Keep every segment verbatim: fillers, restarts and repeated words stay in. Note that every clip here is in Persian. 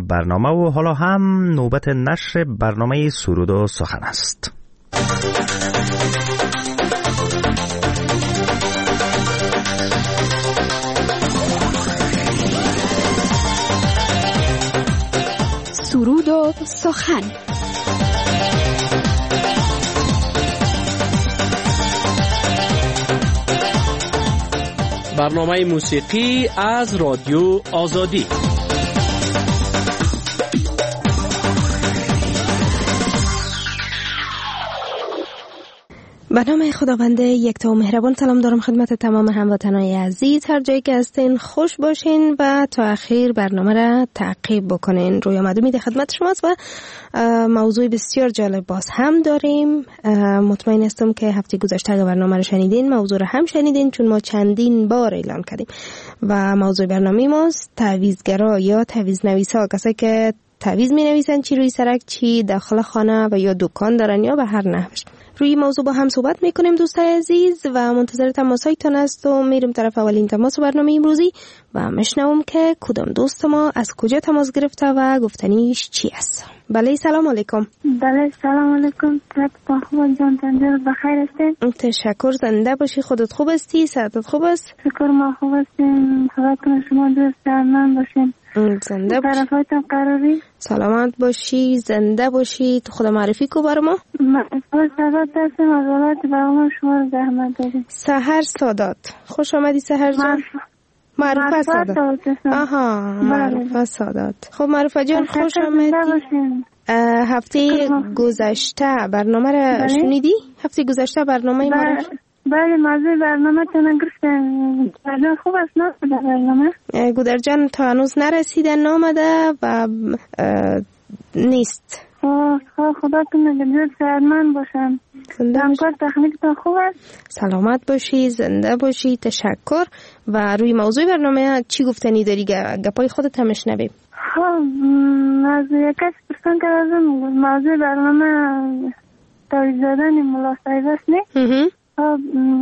برنامه و حالا هم نوبت نشر برنامه سرود و سخن است. سرود و سخن. برنامه موسیقی از رادیو آزادی. به نام خداوند یکتا و مهربان سلام دارم خدمت تمام هموطنان عزیز، هر جایی که هستین خوش باشین و تا اخیر برنامه را تعقیب بکنین. روی آمده میده خدمت شماست و موضوع بسیار جالب باز هم داریم. مطمئن هستم که هفته گذشته اگر برنامه رو شنیدین موضوع رو هم شنیدین، چون ما چندین بار اعلان کردیم و موضوع برنامه ماست تعویضگرا یا تعویض نویسا، کسایی که تعویض می نویسن چی روی سرک چی داخل خانه و یا دکان دارن یا به هر نحوش. روی موضوع با هم صحبت میکنیم دوستای عزیز و منتظر تماسایتان است و میریم طرف اولین تماس برنامه امروزی و مشنوم که کدام دوست ما از کجا تماس گرفته و گفتنیش چی است. بله سلام علیکم. بله سلام علیکم. تا خوب جان تنجر بخیر هستین؟ تشکر، زنده باشی. خودت خوب هستی؟ صحتت خوب است؟ شکر ما خوب هستیم. خدا کنه شما دوست درمان باشین. زنده باشی. طرفایتان قراری؟ سلامت باشی، زنده باشی. تو خدا معرفی کو برای ما. من سادات هستم از ولایت بغلان. شما رو زحمت داریم. سحر سادات، خوش آمدی سحر جان. معرفه سادات. آها معرفه سادات. خب معرفه جان خوش آمدی. هفته گذشته برنامه را شنیدی؟ هفته گذشته برنامه ما را بله موضوع برنامه تون گرفتن. برنامه خوب است نه برنامه؟ گودرجان تا هنوز نرسیده، نامده و نیست. خدا خدا کنه بزرگ سرمن باشم. همکار تکنیکتان خوب است؟ سلامت باشی، زنده باشی. تشکر. و روی موضوع برنامه چی گفتنی داری؟ گپای خودت هم شنویم. خب موضوع یکیش پرسان کردم موضوع برنامه تعویض دادن ملا صاحب است نه؟ خب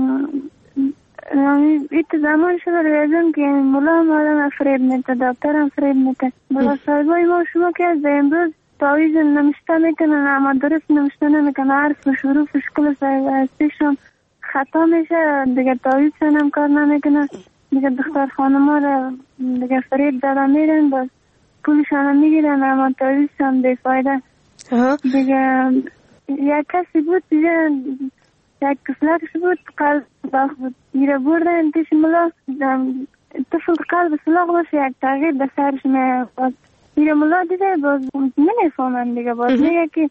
ایت زمان شده ریاضم که ملا هم آدم فریب میده، دکتر هم فریب میده. ملا صاحبای ما شما که از امروز تعویض نمشته میکنن اما درست نمشته نمیکنن، حرف و شروفش کل هستیشم خطا میشه دیگه، تعویض هم کار نمیکنن دیگه. دختر خانم ها را دیگه فریب داده میرن، باز پولشان هم میگیرن اما تعویض هم بیفایده دیگه. یک کسی بود دیگه، یک کسلکش بود قلب داخل بود، میره بردن پیش ملا طفل قلب سلاغ باشه یک تغییر به سرش میاد. میره ملا دیده باز نمیفهمن دیگه، باز میگه که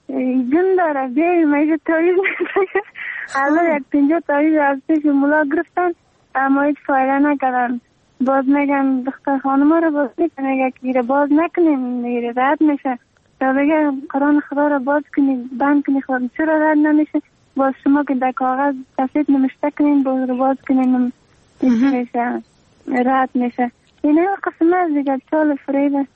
جن داره بیایی میشه تعویض میده. حالا یک پنجاه تعویض از پیش ملا گرفتن اما هیچ فایده نکردن. باز میگن دختر خانم رو باز میگه که باز نکنیم میره رد میشه. تا بگه قرآن خدا رو باز کنی بند کنی، خود چرا رد نمیشه؟ باز شما که در کاغذ تصدیق نمشته کنین باز رو باز کنین میشه رد میشه. این همه قسم از دیگه چال فریبه.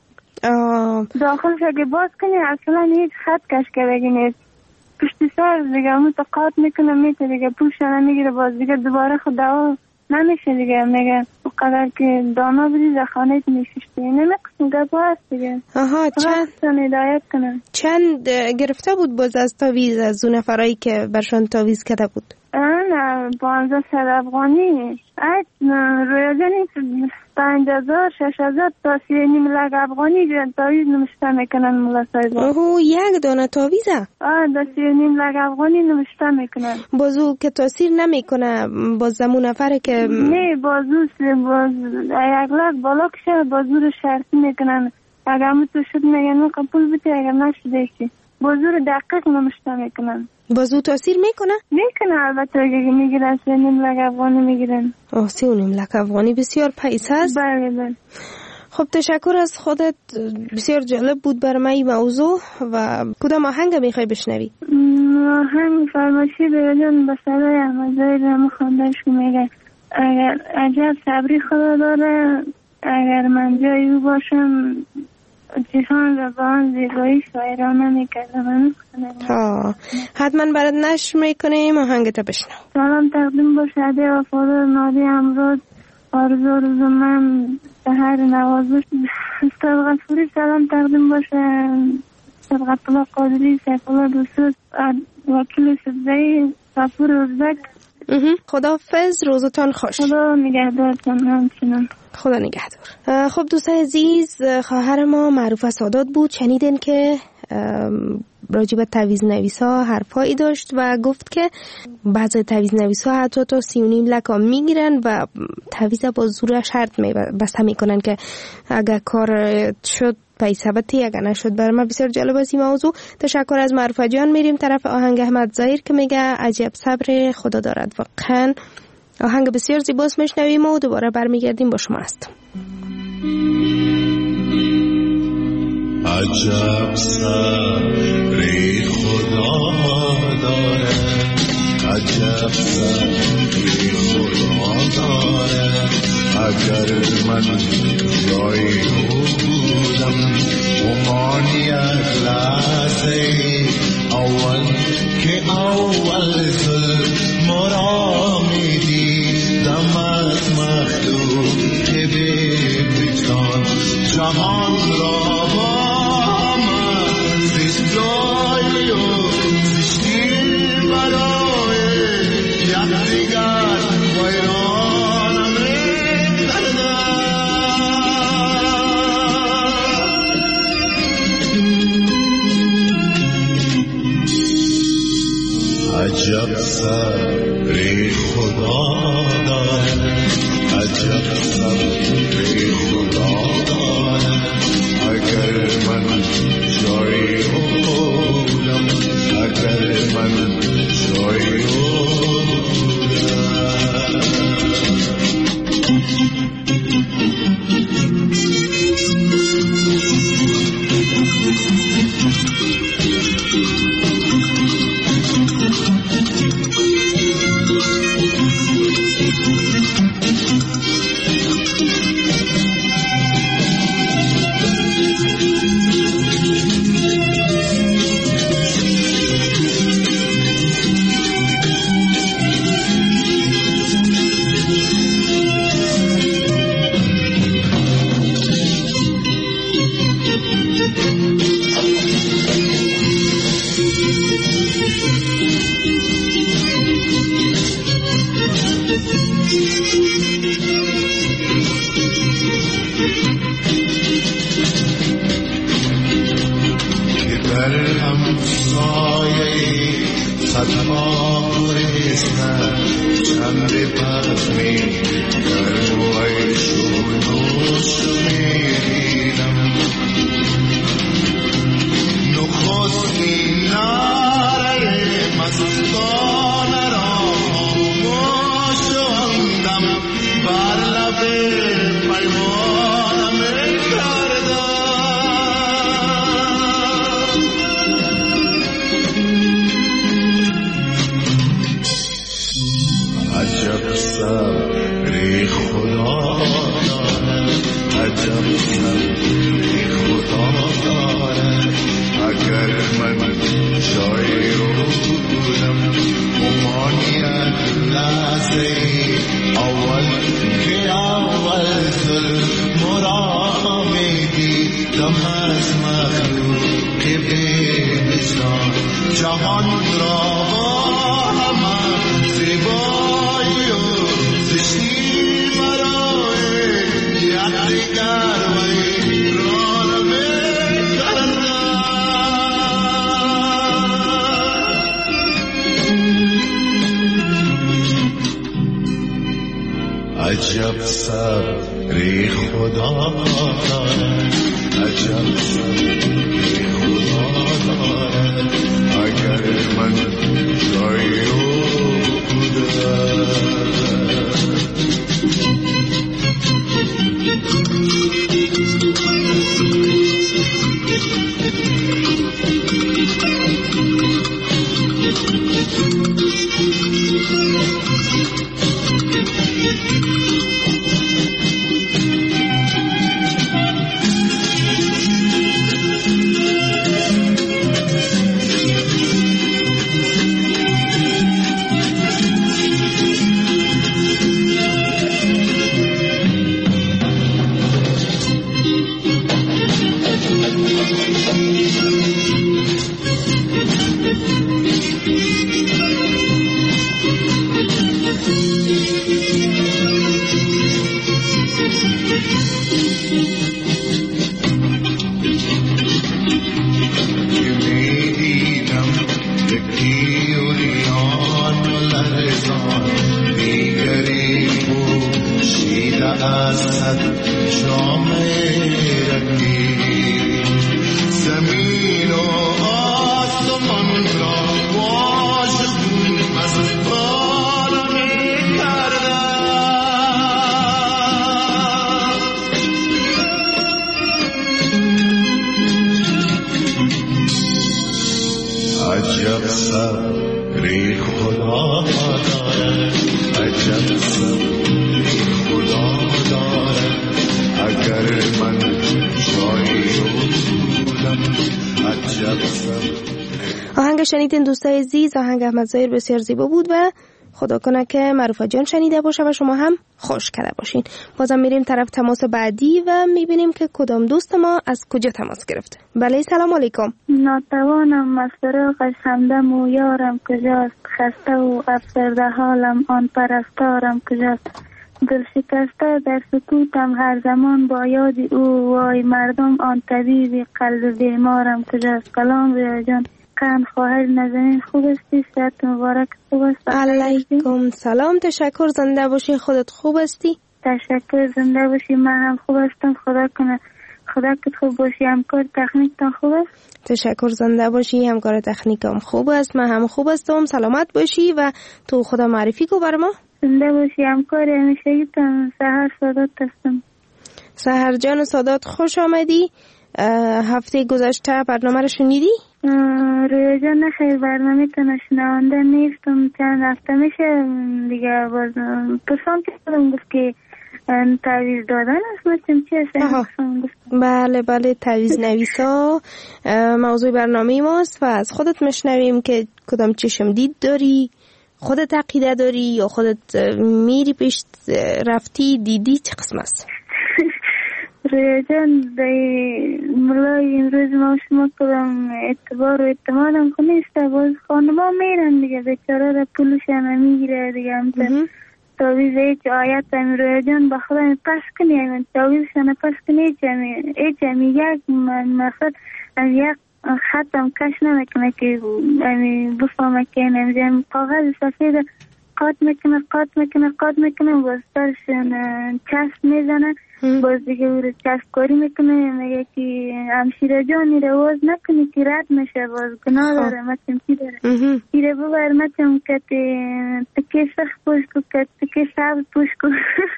داخلش اگه باز کنی اصلا هیچ خط کش که بگی نیست، پشتی سر دیگه متقاط میکنه میته دیگه پولشانه میگیره، باز دیگه دوباره خدا نمیشه دیگه. میگه اونقدر که دانا بودی در خانه میششتی. این همه قسم گفت هست دیگه. آها چند هدایت کنن. چند گرفته بود باز از تاویز از اون نفرایی که برشان تاویز کرده بود؟ نه پانزده صد افغانی ایت رویازه نیست. پنج هزار شش هزار تا سی نیم لگ افغانی تاویز نمشته میکنن ملا صاحب. اوه یک دانه تاویزه؟ آه دا سی نیم لگ افغانی نمشته میکنن. بازو که تاثیر نمیکنه باز زمون نفره که نه بازو باز یک لگ بالا کشه بازو رو شرطی میکنن. اگر متو شد میگن قبول بده، اگر نشده چی بازو رو دقیق نمشته میکنن. بازو تاثیر میکنه؟ میکنه البته اگه میگیرن سی نیم لگ افغانی میگیرن. آه سی نیم لگ افغانی بسیار پیس هست. بله بله. خب تشکر از خودت، بسیار جالب بود برای من این موضوع. و کدام آهنگ میخوای بشنوی؟ آهنگ فرمایشی بیادن به صدای احمدزایی رمو خواندهش میگه اگر عجب صبری خدا داره، اگر من جای او باشم جهان را با آن زیبایی شاعرانه میکردم. من ها حتما برات نشر میکنیم، آهنگت بشنو. سلام تقدیم باشه عده وفادار نادی امروز. آرزو روز من سهر نوازش استاد غفوری سلام تقدیم باشه، صدقت الله قادری، سیف الله دوست، وکیل سبزهی، غفور ازبک. خداحافظ، روزتان خوش. خدا نگهدارتان. همچنان خدا نگهدار. خب دوستان عزیز، خواهر ما معروفه سادات بود. شنیدین که راجب تعویض نویسا حرفایی داشت و گفت که بعضی تعویض نویسا حتی تا سی و نیم لک میگیرن و تعویض با زور شرط بسته میکنن که اگر کار شد پیسه بتی، اگر نشد. برای ما بسیار جالب است این موضوع. تشکر از معروفه جان. میریم طرف آهنگ احمد ظاهر که میگه عجب صبر خدا دارد. واقعا آهنگ بسیار زیباست، میشنویم و دوباره برمیگردیم با شما است. عجب صبر خدا دارد، عجب صبر خدا دارد. اگر من جای او بودم امانی از لحظه اول که اول ظلم را میدیدم از مخلوق به وجدان جهان را با من زیستای و زشتی برای یکدیگر ویرانم کردن. عجب صبر خدا دارد، عجب صبر خدا دارد. اگر من جای او بودم، اگر من جای او عجب صبر خدا دارد، عجب صبر خدا دارد. اگر من جای او بودم. آهنگ شنیدین دوستای عزیز، آهنگ احمد ظاهر بسیار زیبا بود و خدا کنه که معروفه جان شنیده باشه و شما هم خوش کرده باشین. بازم میریم طرف تماس بعدی و میبینیم که کدام دوست ما از کجا تماس گرفته. بله سلام علیکم. ناتوانم از فراقش همدم و یارم کجاست، خسته و افسرده حالم آن پرستارم کجاست، دل شکسته در سکوتم هر زمان با یاد او، وای مردم آن طبیب قلب بیمارم کجاست. سلام ریا جان، کن خواهر نازنین، خوب استی؟ صحت مبارک، خوب است؟ علیکم سلام، تشکر، زنده باشی. خودت خوب استی؟ تشکر، زنده باشی. من هم خوب استم، خدا کنه خدا که خوب باشی. همکار تکنیک تا خوب است؟ تشکر، زنده باشی. همکار تکنیک هم خوب است، من هم خوب استم. سلامت باشی و تو خدا معرفی کو بر ما. زنده باشی. همکار همیشه تم سحر سادات هستم. سحر جان سادات، خوش آمدی. هفته گذشته برنامه رو شنیدی؟ رویا جان نخیر، برنامه تو نشنونده نیستم، چند هفته میشه دیگه. باز پرسان که خودم گفت که تعویض دادن است، مثل چی هست؟ بله بله، تعویض نویسا موضوع برنامه ماست و از خودت مشنویم که کدام چشم دید داری، خودت عقیده داری یا خودت میری پیش رفتی دیدی، چه قسم است؟ رویا جان، دی ملای امروز ما شما کدام اعتبار و اعتمادم خو نیسته، باز خانما میرن دیگه، بیچاره را پولشان میگیره دیگه. همتا تاویز ایچ آیت هم رویا جان با خدا پس کنی، همین تاویزشان پس کنی ایچ همی یک مقصد از یک خطم کش نمیکنه که بفهمه که این کاغذ سفید قاط میکنه قاط میکنه قاط میکنه باز سرشان چسب میزنه، باز دیگه او رو چسبکاری میکنه، میگه که همشیره جانی رواز نکنی که رد میشه، باز گناه داره. مثل چی داره ایره ببر، مثل که تکه سخت پوش کو که تکه سبز پوش کو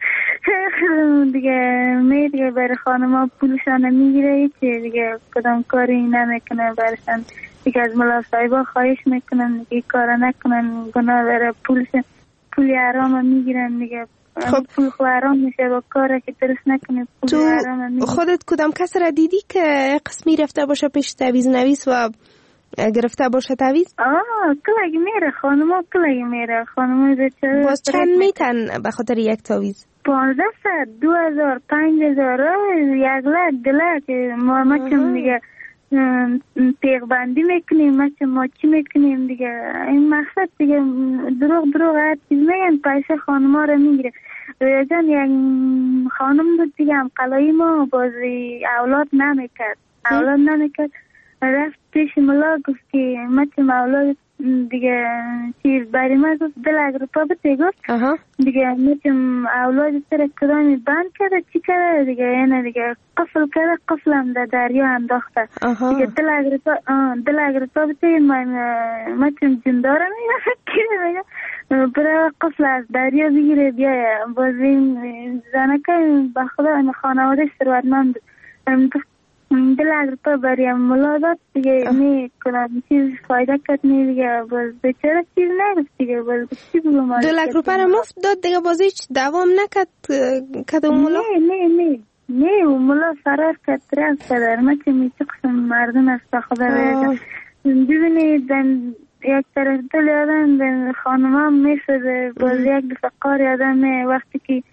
دیگه می دیگه برای خانما پولشانه میگیره، هیچی دیگه کدام کاری نمیکنه برشن دیگه. از ملا صاحبا خواهش میکنن دیگه کارا نکنن، گناه داره، پولشن پولی حرام میگیرن دیگه. خب پول خو حرام میشه با کاری که درست نکنه، پول حرام میگیرن. خودت کدام کس را دیدی که قسمی رفته باشه پیش تعویض نویس و گرفته باشه تعویض؟ آه کلگی میره خانما، کلگی میره خانما. بیچاره باز چند میتن به خاطر یک تعویض؟ پانزده صد، دو هزار، پنج هزار، یک لک، دو لک. ما مچم دیگه پیغبندی میکنیم، مثل ما چی میکنیم دیگه. این مقصد دیگه دروغ دروغ هر چیز میگن، پیسه خانما رو میگیره. رویا جان، یک خانم بود دیگه، هم قلایی ما بازی اولاد نمیکرد اولاد نمیکرد رفت پیش ملا گفت که مثل اولاد دیگه چیز برای ما گفت دل اگر پا بته گفت دیگه مثل اولاد سر کدامی بند کرده چی کرده دیگه، اینه دیگه قفل کرده، قفلم در دریا انداخته دیگه. دل اگر پا دل اگر پا بته من مثل جنداره میگه که میگه برای قفل از دریا بگیره بیایه. باز این زنکه به خدا خانواده ثروتمند دل اگر پا برای ملا داد دیگه، می کنم چیز فایده کد نی دیگه، باز بچاره چیز نگفت دیگه. باز چی بگم، دل اگر پا را مفت داد دیگه، باز هیچ دوام نکد کد اون ملا؟ نه نه نه نه اون ملا فرار کد رفت در مچه می چه قسم مردم است خدا را ببینید. یک طرف دل آدم خانم هم می شده، باز یک دفعه قار آدم وقتی که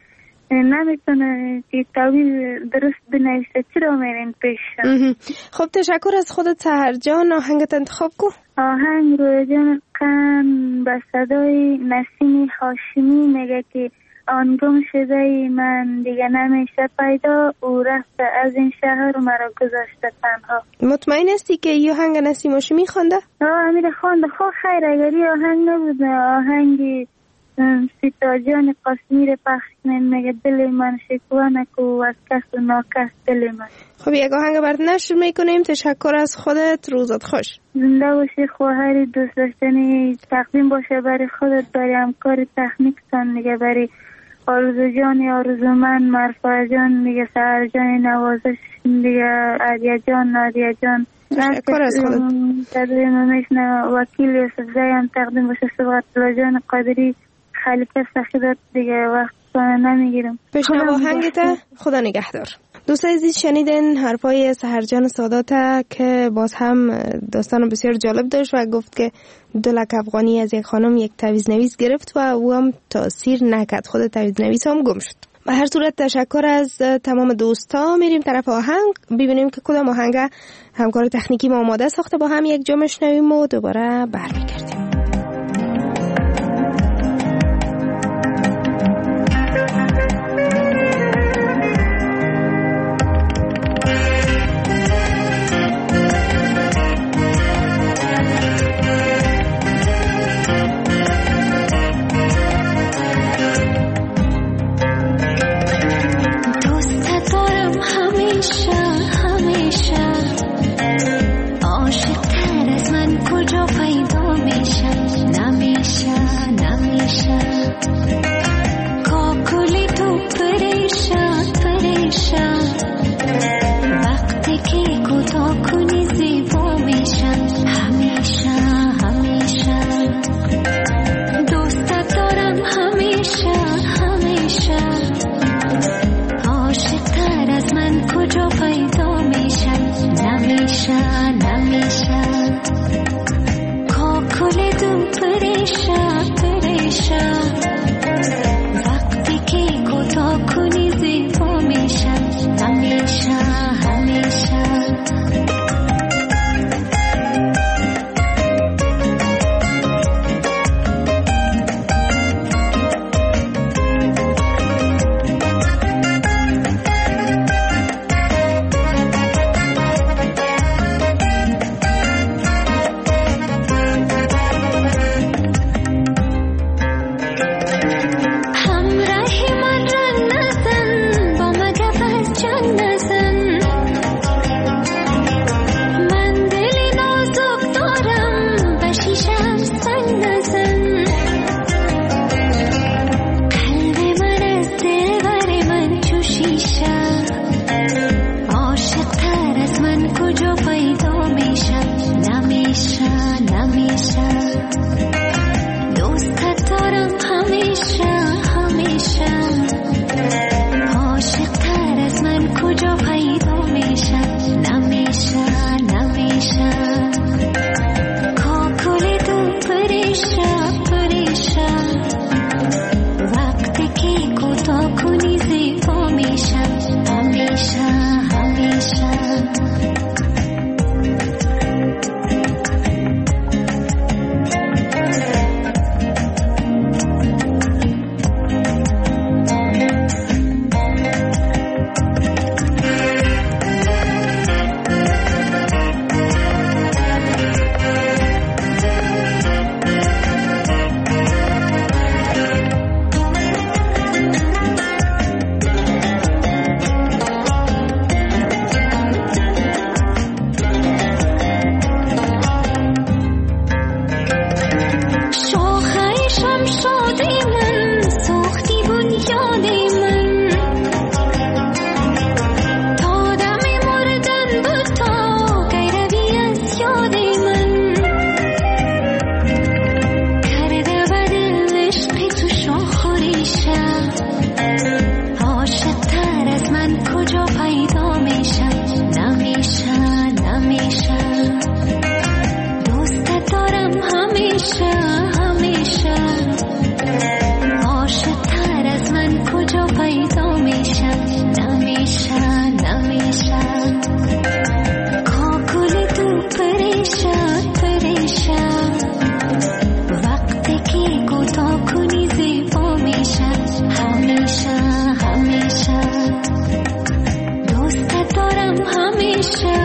نمیتونه که تعویض درست بنویسه. چرا میرین پیش؟ خب تشکر از خودت سحر جان. آهنگت انتخاب کو. آهنگ رویا جان قن به صدای نسیم هاشمی میگه که آن گم شده من دیگه نمیشه پیدا، او رفته از این شهر مرا گذاشته تنها. مطمئن هستی که یه آهنگ نسیم هاشمی خوانده؟ آه امیر خوانده. خب خیر اگر یه آهنگ نبوده آهنگی سیتا جان قاسمی رو پخش کنین میگه دل من شکوه نکو از کس و ناکس دل من. خب یک آهنگ برات نشر میکنیم. تشکر از خودت. روزت خوش. زنده باشی. خواهری دوست داشتنی تقدیم باشه برای خودت، برای همکار تکنیکتان دیگه، برای آرزو جان آرزو من، مرفع جان دیگه، سحر جان نوازش دیگه، عدیه جان نادیه جان. تشکر از خودت. تقدیم میشنه وکیل یوسف زایم تقدیم باشه صبغت الله جان قادری خلیقه سخیدت دیگه. وقت نمیگیرم. بشنو آهنگت. خدا نگهدار. دوستان عزیز شنیدن حرفای سحر جان سادات که باز هم داستان بسیار جالب داشت و گفت که دو لک افغانی از یک خانم یک تعویض نویس گرفت و او هم تاثیر نکرد، خود تعویض نویس هم گم شد. به هر صورت تشکر از تمام دوستا. میریم طرف آهنگ ببینیم که کدام آهنگ همکار تکنیکی ما آماده ساخته، با هم یک جا میشنویم و دوباره برمیگردیم.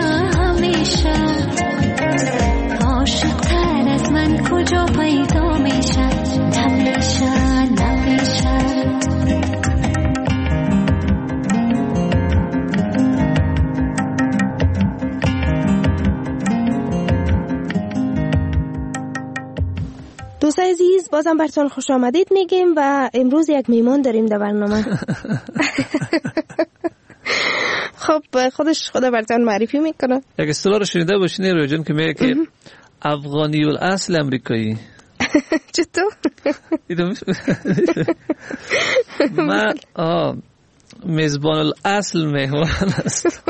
همیشه عاشق تر از من کجا پیدا میشه نمیشه نمیشه دوست عزیز بازم براتون خوش آمدید میگیم و امروز یک میمان داریم در برنامه. خب خودش خدا براتون معرفی میکنه. یک اصطلاح رو شنیده باشین روی جان که میگه که افغانی الاصل امریکایی. چطور؟ من میزبان الاصل مهمان است.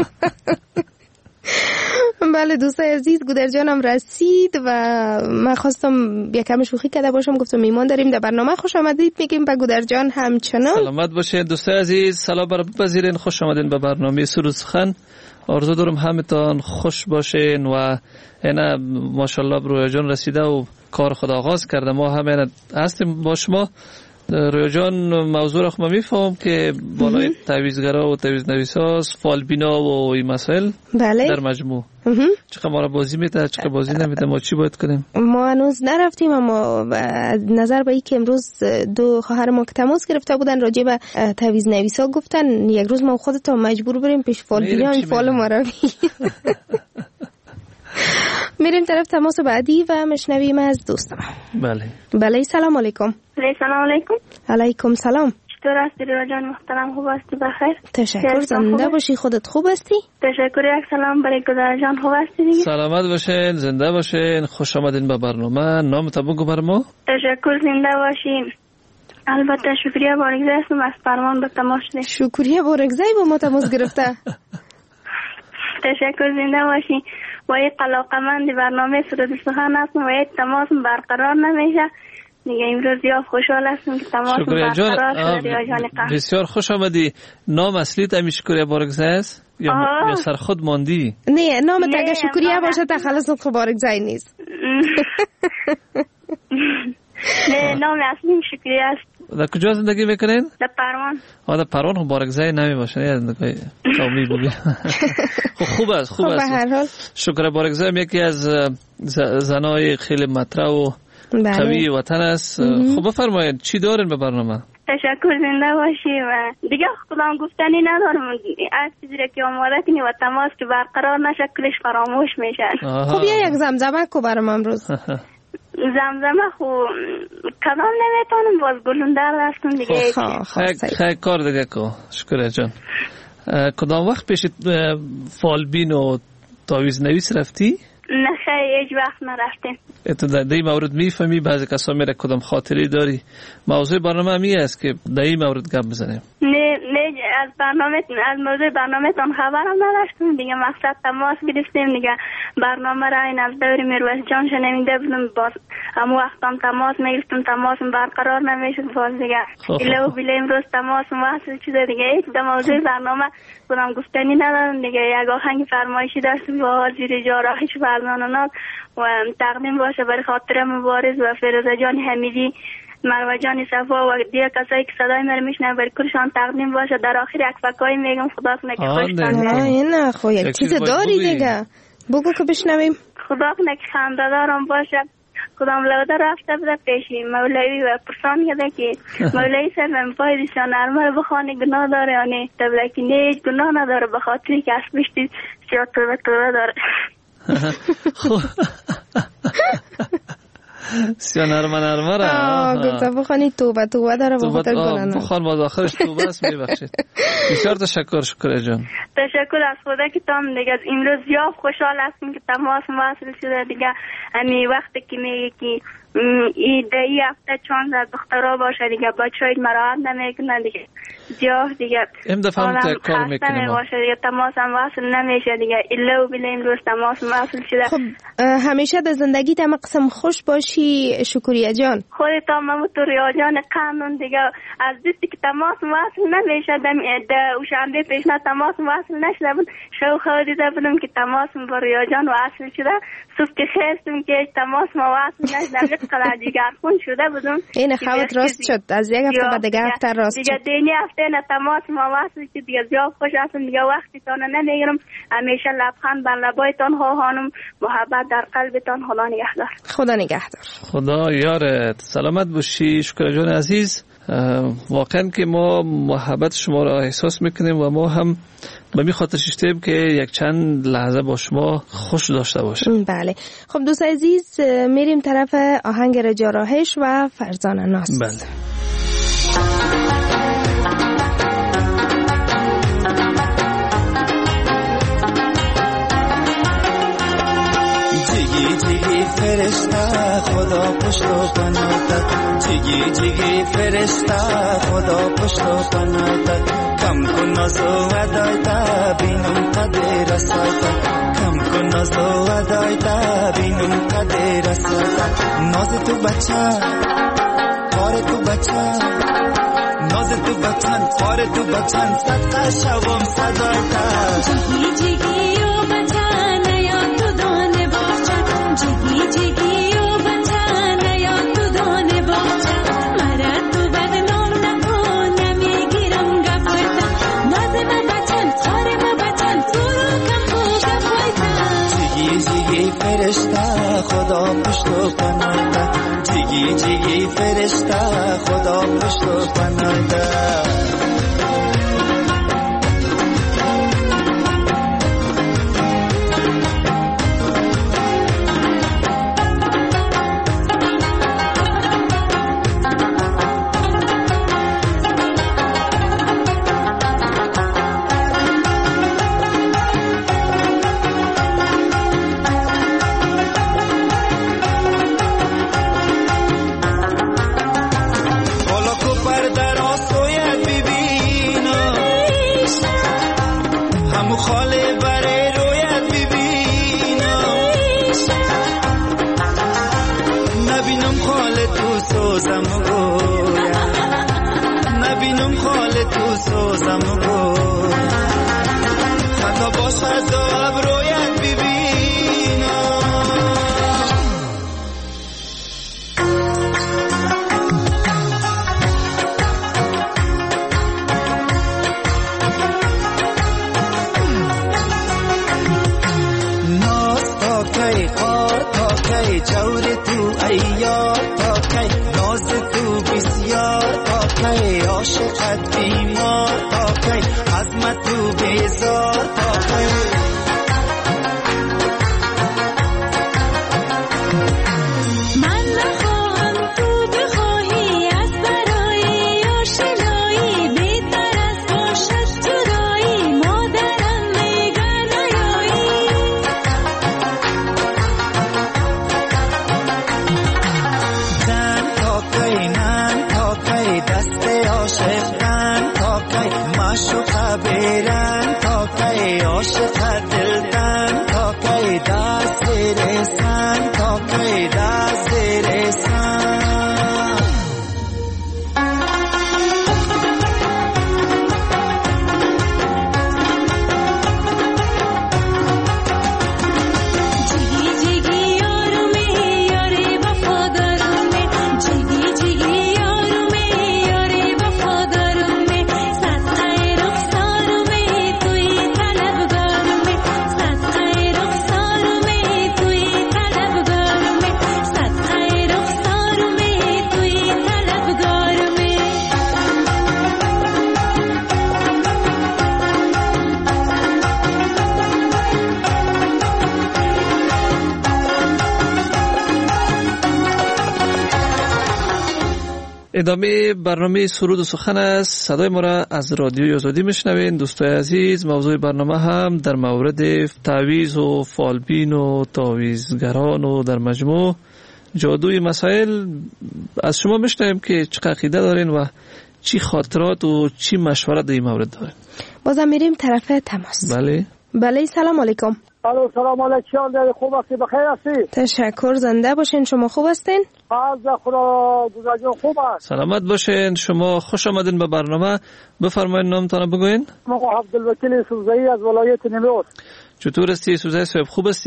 بله دوست عزیز گودر جانم رسید و من خواستم یکم شوخی کرده باشم، گفتم میمان داریم در برنامه. خوش آمدید میگیم به گودر جان همچنان. سلامت باشین دوست عزیز، سلام بر بپذیرین، خوش آمدین به برنامه سرود سخن. آرزو دارم همتان خوش باشین و اینا ماشاءالله رویا جان رسیده و کار خدا آغاز کرده، ما همین هستیم با شما. رویا جان موضوع را خب میفهم که بالای تعویضگرا و تعویض نویسا فالبینا و این مسائل بله. در مجموع چقدر ما را بازی میده چقدر بازی نمیده، ما چی باید کنیم؟ ما هنوز نرفتیم، اما نظر به این که امروز دو خواهر ما که تماس گرفته بودن راجع به تعویض نویسا گفتن یک روز ما خودتا مجبور بریم پیش فالبینا این فال ما را میریم طرف تماس بعدی و مشنویم از دوستم. بله بله سلام علیکم. سلام علیکم. علیکم سلام. چطور هستی رویا جان محترم؟ خوب هستی؟ بخیر؟ تشکر. زنده باشی. خودت خوب هستی؟ تشکر. یک سلام برای گودر جان. خوب هستی دیگه؟ سلامت باشین، زنده باشین، خوش آمدین به برنامه. نامت بگو بر ما. تشکر. زنده باشین. البته شکریه بارگزای هستم از فرمان به تماس شده. شکریه بارگزای با ما تماس گرفته. تشکر. زنده باشین. با یک علاقمند برنامه سرود سخن هستم و یک تماس برقرار نمیشه دیگه. امروز یا خوشحال هستم که تماس برقرار شده. ریا جان قهر بسیار خوش آمدی. نام اصلیت امی شکریه بارگزای است یا, یا سر خود ماندی؟ نه نامت اگه شکریه باشه تا خلاص خود بارگزای نیست. نه نام اصلیم شکریه است. در کجا زندگی میکنین؟ در پروان. آه در پروان خب بارگزای نمی باشه نه زندگی قومی بگی. خب خوب است خوب است. به هر حال شکر بارگزای یکی از زنای خیلی مطرح و قوی وطن است. خب بفرمایید چی دارین به برنامه؟ تشکر. زنده باشی و دیگه خودم گفتنی ندارم. از چیزی که آماده کنی و تماس که برقرار نشه کلش فراموش میشه. خب یه یک زمزمه کو برام امروز. زمزمه خو کدام نمیتونم باز گلون در دستم دیگه. خیلی کار دیگه کو. شکر جان. کدام وقت پیش فالبین و تعویض نویس رفتی؟ نه خیلی هیچ وقت نرفتیم. تو در این مورد میفهمی بعضی کسا میره کدام خاطری داری؟ موضوع برنامه همی است که در این مورد گپ بزنیم. نه نه از برنامه از موضوع برنامه تان خبرم نداشتم دیگه. مقصد تماس گرفتیم دیگه. برنامه را این از دور میرویس جان شنیده بودم، باز همون وقتام تماس میگرفتم تماسم برقرار نمیشد باز دیگه. ایلو بیله امروز تماسم وصل شده دیگه. هیچ در موضوع برنامه بودم گفتنی ندارم دیگه. یک آهنگ فرمایشی داشتم با زیر جاراحش فرزانانات و تقدیم باشه برای خاطر مبارز و فیروزه جان حمیدی، مروه جان صفا و دیگه کسایی که صدای من میشنن برای کلشان تقدیم باشه. در آخر یک فکایی میگم خدا کنه که خوشتان بیاد. نه خو یک چیز داری دیگه بگو که بشنویم. خدا کنه که خنده دارم باشه. کدام لوده رفته بوده پیشی مولوی و پرسان کرده که مولوی صاحب من پای دیشان ارمه بخوانی گناه داره یا نه؟ تبله که نه هیچ گناه نداره به خاطری که اسبشتی سیاد توبه توبه داره. سیا نرمه نرمه را گفته بخوانی توبه توبه داره به خاطر گناه نه. بخوان باز آخرش توبه است میبخشید. بسیار تشکر. شکر جان. تشکر از خدا که تام دیگه امروز یا خوشحال هستیم که تماس واصل شده دیگه. همین وقتی که میگه که این دهی هفته چند از دخترها باشه دیگه بچه‌های مراحت نمیکنه دیگه. جا دیگه ام دفعه هم کار میکنه باشه دیگه تماس هم واصل نمیشه دیگه. ایلو بیله امروز تماس واصل شده. خب همیشه در زندگی تم قسم خوش باشی شکریه جان. خودت هم همونطور ریا جان قانون دیگه از دوستی که تماس واصل نمیشه دم اوشنبه پیش نه تماس واصل نشده بود شو خودیده بودم که تماس با ریا جان واصل شده. صبح که خیستم که تماس ما واصل نشده قدر دیگر خون شده بودم. این خوات راست شد از یک هفته بعد دیگه هفته راست دیگه شد. دینی هفته نه تماس ما واسه که دیگه زیاد خوش هستم دیگه وقتی تان نمیگیرم. همیشه لبخند بر لبایتان ها خانم، محبت در قلبتان. خدا نگهدار. خدا نگهدار. خدا یارت. سلامت باشی شکر جان عزیز. واقعا که ما محبت شما را احساس میکنیم و ما هم به می خاطر شیشتیم که یک چند لحظه با شما خوش داشته باشیم. بله. خب دوست عزیز میریم طرف آهنگ رجا راهش و فرزان ناز. بله. جیگی جیگی فرشته خدا پشت و پناهت، جیگی جیگی فرشته خدا پشت و پناهت، کم کن نازو ودایتا بینم قدر رسایتا، کم کن نازو ودایتا بینم قدر رسایتا، ناز تو بچه کار تو بچه، ناز تو بچن کار تو بچن، صدقه شوم صدایتا. جیگی جیگی و بچن یا تو دانه باچن، جیگی جیگی و بچن یا تو دانه باچن، مرد تو بدنام نکن نمیگیرم گفایتا، ناز ما بچن کار ما بچن تو رو کم خو گفایتا. جیگی جیگی فرشته خدا پشت و پناهت، جیگی جیگی فرشته خدا پشت و پناهت. نبینم خال تو سوزم گو، خطا باش از ابرویت ببینم. ناز تا کی خار تا کی جور تو ایار تا کی، ناز تو بسیار تا کی، عاشقت بیمار تا کی، عزمت تو بیزار تا کی. من نخواهم تو بخواهی از برای آشنایی، بهتر از باشد جدایی، مادرم میگه نیایی. زن تا کی نن تا کی، دست عاشقان تا کی، معشوقه بیرن تا کی، عاشق دلتن تا کی، دست رسن تا کی، دست رسن. جیگی جیگی یارومی یاری وفادارومی، جیگی جیگی یارومی یاری وفادارومی، صدقه رخسارومی توی طلبگارومی، صدقه رخسارومی توی طلبگارومی، صدقه رخسارومی توی طلبگارومی. ادامه برنامه سرود و سخن است. صدای ما را از رادیوی آزادی میشنوین. دوستای عزیز، موضوع برنامه هم در مورد تعویض و فالبین و تعویضگران و در مجموع جادوی مسائل از شما میشنویم که چه عقیده دارین و چی خاطرات و چی مشورت در این مورد دارین. بازم میریم طرف تماس. بله بله سلام علیکم. الو سلام علیکم. در خوب هستی؟ بخیر هستی؟ تشکر. زنده باشین. شما خوب هستین؟ از خدا گذاشتن خوب است. سلامت باشین. شما خوش آمدین به برنامه. بفرمایید نامتان بگوین. ما عبدالوکیل سوزایی از ولایت نیمروز. چطور هستی سوزایی صاحب؟ خوب هستی؟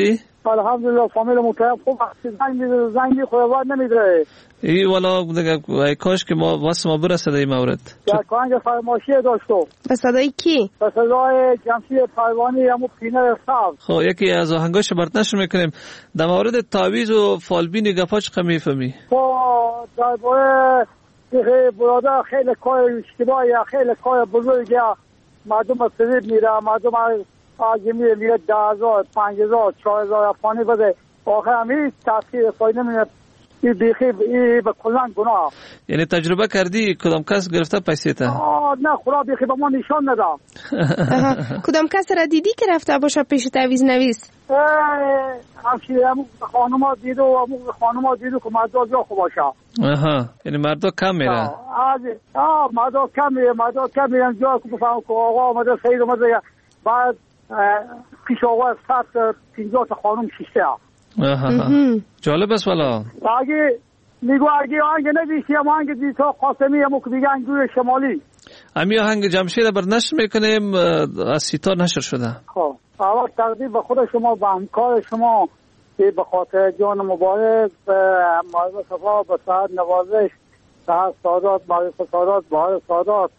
الحمدلله فامیل متعب خوب است. زنگ زنگی خود نمیدره. ای والا دیگه ای کاش که ما واسه ما برسه در این مورد. یک آهنگ فرمایشی داشتم. به صدای کی؟ به صدای جمشید پروانی همون پینه سبز. خب یکی از آهنگاش برات نشر میکنیم. در مورد تعویض و فالبین گپاش چقدر میفهمی؟ خب در باید برادر خیلی کار اشتباهی خیلی کار بزرگی مردم از فریب میره، مردم آجی میره میره ده هزار پنج هزار چهار هزار افغانی بده، آخر هم هیچ تاثیر فایده نمیده. این بیخی این به کلان گناه. یعنی تجربه کردی کدام کس گرفته پیسه تا؟ نه خدا بیخی به ما نشان ندام. کدام کس را دیدی که رفته باشه پیش تعویض نویس؟ همچنین همون خانم ها دیدو و همون خانم ها دیدو که مردا جا خوب باشه. آها یعنی مردا کم میره؟ آه مردا کم میره، مردا کم میره جا که بفهم که آقا آمده سید آمده بعد پیش آقا ست پینجا تا خانم شیشته ها. آها جالب است والا. اگه میگو اگه آهنگ نویسی هم آهنگ دیتا قاسمی همون که میگه انگور شمالی امی آهنگ جمشید بر نشر میکنیم از سیتا نشر شده. خب اول تقدیم به خود شما و همکار شما که به خاطر جان مبارک به معرض صفا به صحت نوازش صحت سادات معرض سادات بهار سادات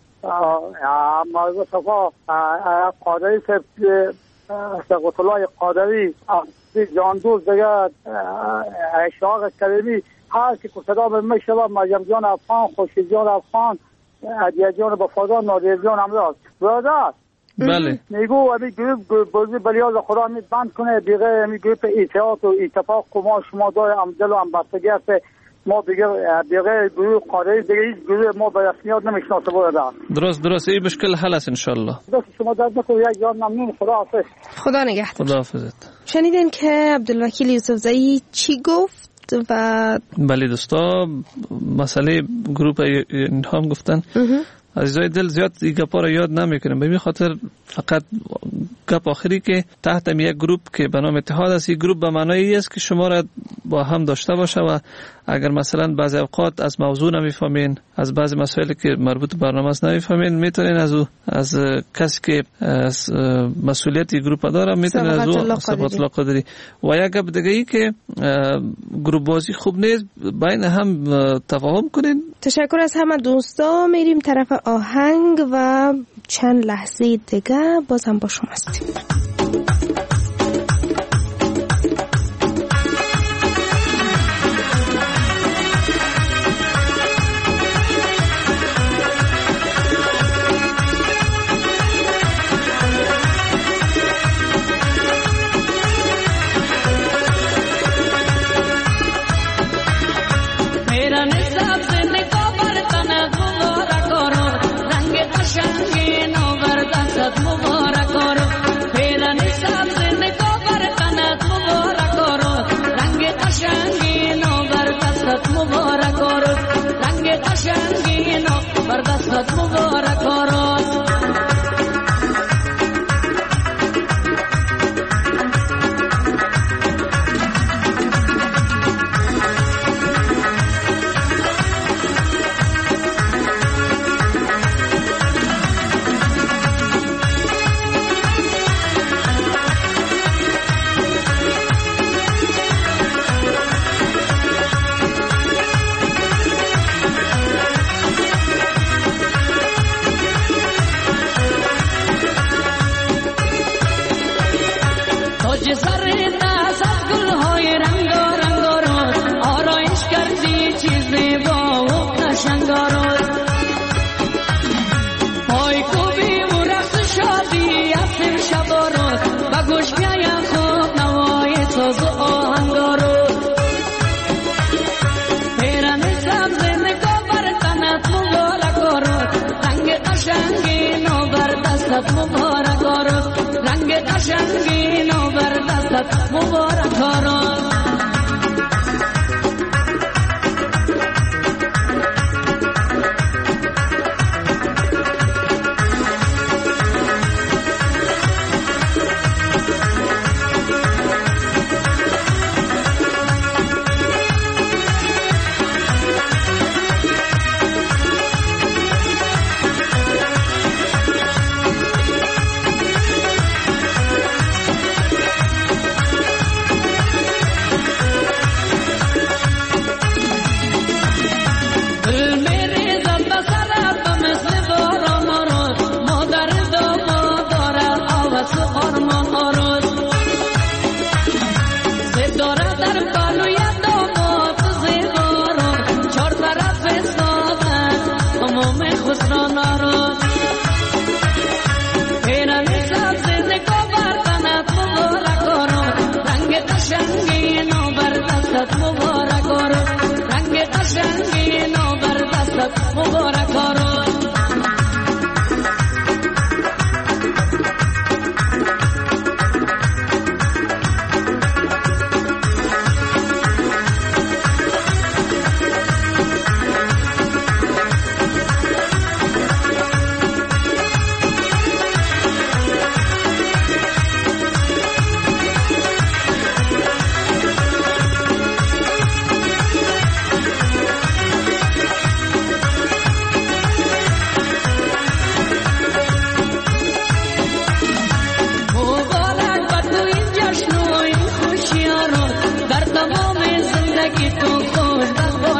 معرض صفا قادری سقط الله قادری جان دوست دیگه اشاق کریمی هر که صدا به میشوه مریم جان افغان خوشی جان افغان عدیه جان وفادار نادر جان امراض برادر بله میگو امی گروپ بازی بلیاز خدا می بند کنه دیگه امی گروپ اتحاد و اتفاق که ما شما داره امدل و امبستگی هست ما دیگه دیگه گروه قادری دیگه هیچ گروه ما به رسمیات نمیشناسه برادر. درست درست این مشکل حل است انشالله. دست شما درد نکنه یک جان ممنون. خدا حافظ. خدا نگهدار. خدا حافظت. شنیدین که عبدالوکیل یوسفزایی چی گفت و بله دوستا مسئله گروپ اینها هم گفتن. عزیزای دل زیاد این گپا را یاد نمیکنم به این خاطر فقط گپ آخری که تحت یک گروپ که به نام اتحاد است، این گروپ به معنای است که شما را با هم داشته باشه و اگر مثلا بعضی اوقات از موضوع نمیفهمین، از بعضی مسائلی که مربوط به برنامه است نمیفهمین، میتونین از او از کسی که از مسئولیت این گروپ داره میتونین از او ثبات الله قادری. و یک گپ دیگه ای که گروپ بازی خوب نیست، بین هم تفاهم کنین. تشکر از همه دوستا. میریم طرف آهنگ و چند لحظه دیگه باز هم با شما هستیم.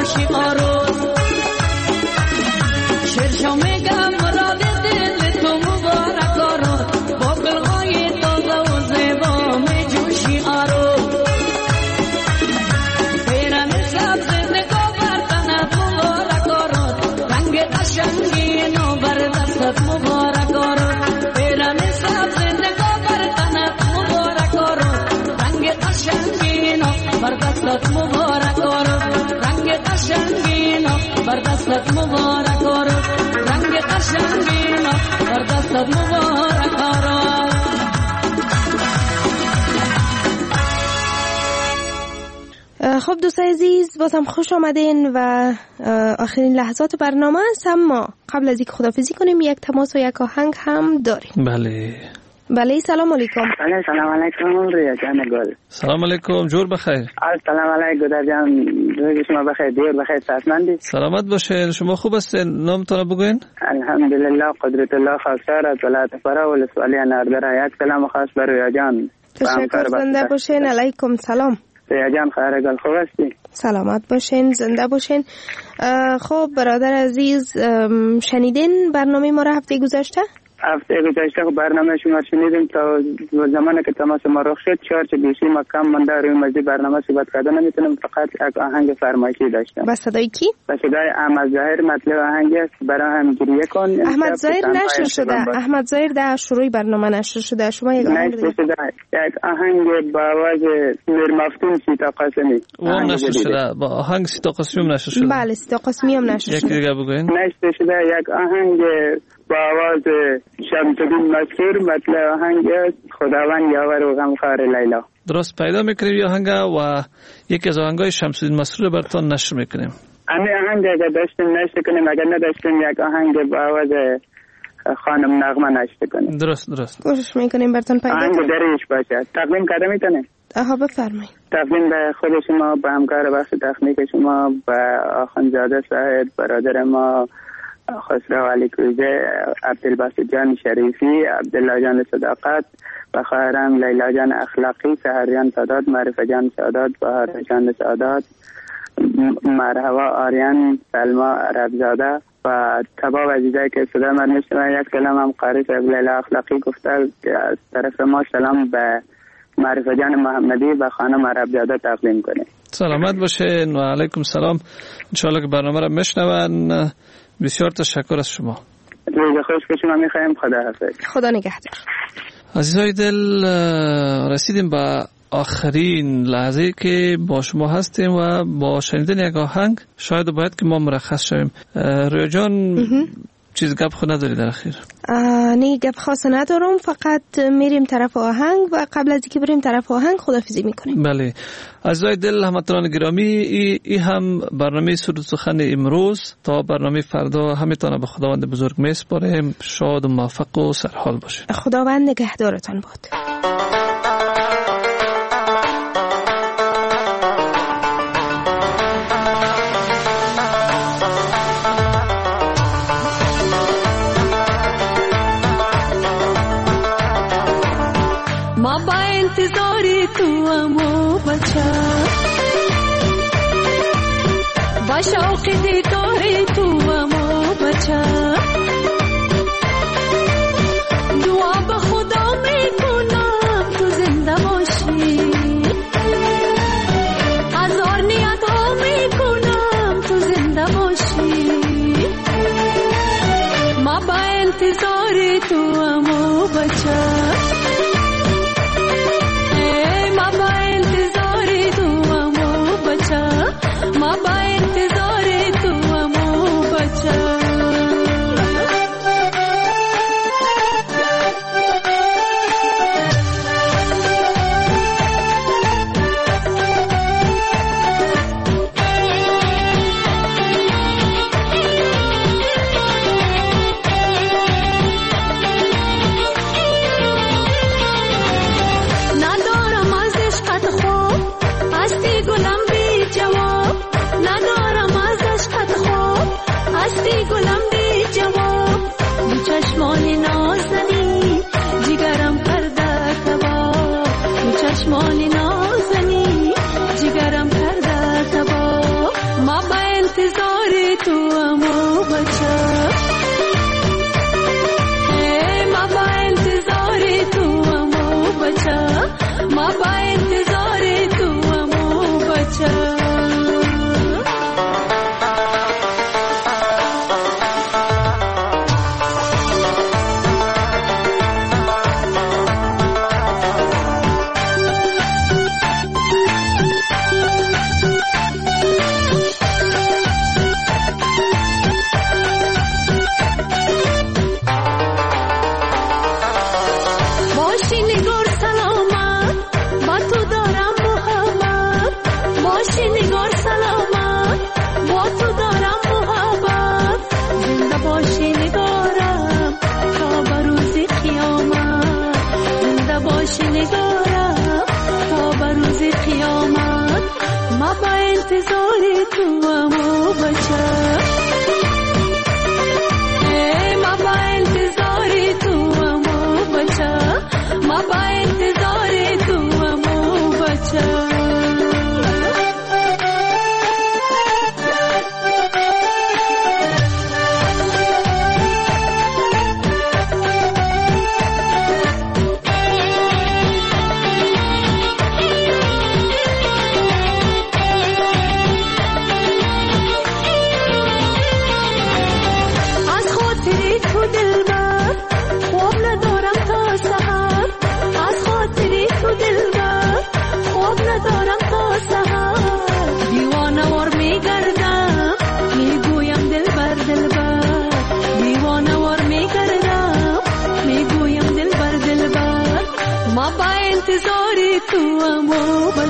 باشی آروز شرشو میگم مراد دل تو مبارک آروز با گلهای تازه و زیبا می جوشی آروز پیرن سبز نگاه بر تنت مبارک آروز رنگ قشنگین و بر دستت مبارک آروز پیرن سبز نگاه بر تنت مبارک آروز رنگ قشنگین و بر دستت مبارک آروز رنگ قشنگین و بر دستت مبارک آروز رنگ قشنگین و بر دستت مبارک آروز. خب دوستای عزیز بازم خوش آمدین و آخرین لحظات برنامه است، اما قبل از اینکه خداحافظی کنیم یک تماس و یک آهنگ هم داریم. بله بله سلام علیکم. بله سلام علیکم رویا جان گل. سلام علیکم جور بخیر. سلام علیکم گودر جان روی شما بخیر دیر بخیر سلامتی. سلامت باشین. شما خوب هستین؟ نامتون رو بگوین. الحمدلله قدرت الله خاصر از ولایت فرا و لسوالی نردر. یک کلام خاص بر رویا جان. تشکر زنده باشین. علیکم سلام. رویا جان خیر گل خوب هستی؟ سلامت باشین زنده باشین. خب برادر عزیز شنیدین برنامه ما را هفته گذشته؟ هفته گذشته برنامه شما شنیدیم تا زمانی که تماس ما رخ شد چهار چه بیشی ما کم مانده روی مجدی برنامه صحبت کردن نمیتونم، فقط یک آهنگ فرمایشی داشتم. با صدای کی؟ با صدای احمد ظاهر. مطلب آهنگ است برای هم گریه کن. احمد ظاهر نشر شده. احمد ظاهر در شروع برنامه نشر شده. شما یک آهنگ نشر شده. یک آهنگ با آواز میر مفتون سیتا قاسمی. اون نشر شده. با آهنگ سیتا قاسمی هم نشر شده. بله سیتا قاسمی هم نشر شده. یک دیگه بگوین. نشر شده یک آهنگ با آواز شمس‌الدین مسرور. مطلب آهنگ است خداوند یاور و غمخوار لیلا. درست پیدا میکنیم یا آهنگ و یکی از آهنگای شمس‌الدین مسرور براتون نشر میکنیم. امی آهنگ اگر داشتیم نشر کنیم، اگر نداشتیم یک آهنگ با آواز خانم نغمه نشر کنیم. درست درست کوشش میکنیم براتون پیدا کنیم. آهنگ دریش باشه. تقدیم کرده میتونیم. آها بفرمایید. تقدیم به خود شما، به همکار بخش تکنیک شما، به آخوندزاده صاحب برادر ما خسرو علی کوزه، عبدالباسط جان شریفی، عبدالله جان صداقت و خواهرم لیلا جان اخلاقی، سحریان سادات، معرفه جان سادات، بهار جان سادات، مرحبا آریان، سلما عربزاده و تمام عزیزایی که صدا من میشنون. یک کلام هم قاری صاحب لیلا اخلاقی گفته از طرف ما سلام به معرفه جان محمدی و خانم عربزاده تقدیم کنیم. سلامت باشین و علیکم سلام. انشاءالله که برنامه را میشنون. بسیار تشکر از شما. روز خوش به شما میخوایم. خدا حافظ. خدا نگهدار. عزیزای دل رسیدیم به آخرین لحظه که با شما هستیم و با شنیدن یک آهنگ شاید باید که ما مرخص شویم. رویا جان چیز گپ خود نداری در اخیر؟ نه گپ خاص ندارم، فقط میریم طرف آهنگ و قبل از اینکه بریم طرف آهنگ خداحافظی میکنیم. بله عزیزای دل هموطنان گرامی، ای, ای هم برنامه سرود سخن امروز. تا برنامه فردا همیتان به خداوند بزرگ میسپاریم. شاد و موفق و سرحال باشید. خداوند نگهدارتان باد. इंतज़ारी तू अमो बचा बशौक़ दीदारे तू अमो बचा दुआ बखुदा में कुनाम तू जिंदा बाशी हजार नियतों में कुनाम तू जिंदा बाशी माँ बा इंतज़ारे तू अमो बचा माँ बा इंतज़ारे तू अमो बचा انتظار تو امو بچه ما با انتظار تو امو بچه ما با انتظار تو امو بچه انتظاری تو امو